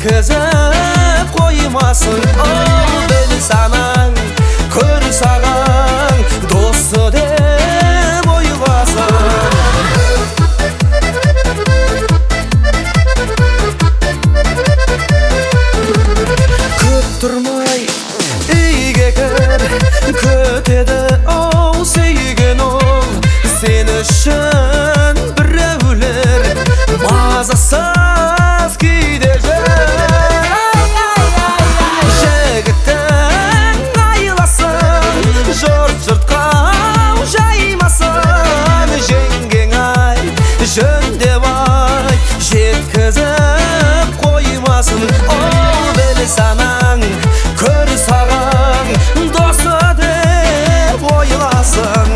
жеткізіп қоймасын. Біл санаң көр саған досы деп ойласын. Көп тұрмай үйге кір, күтеді ау сүйген ол. Сен үшін біреулер мазасыз күйде жүр. Жігіттің айласын, жұртқа жаймасын. Жеңгең ай, жөндеп ай, жеткізіп қоймасын. Біл санаң көр саған досы деп ойласын.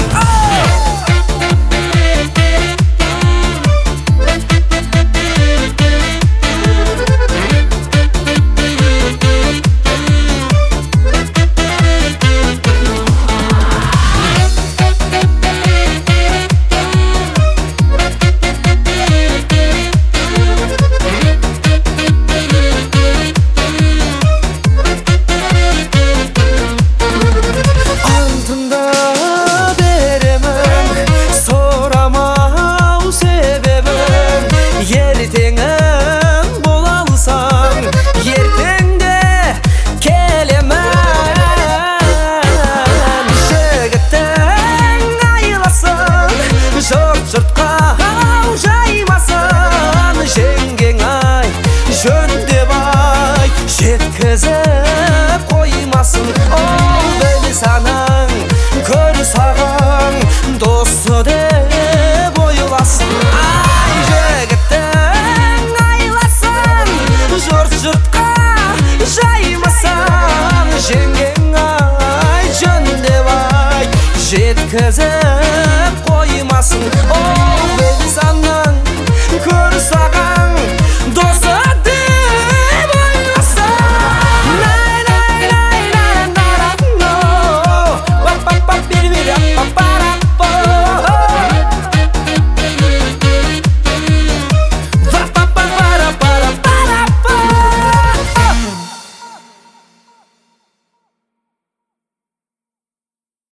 Жұртқа жаймасын. Жеңгең ай, жөндеп ай, жеткізіп қоймасын. Біл санаң көр саған досы деп ойласын. Жігіттің айласын, жұртқа жаймасын. Жеңгең ай, жөндеп ай, жеткізіп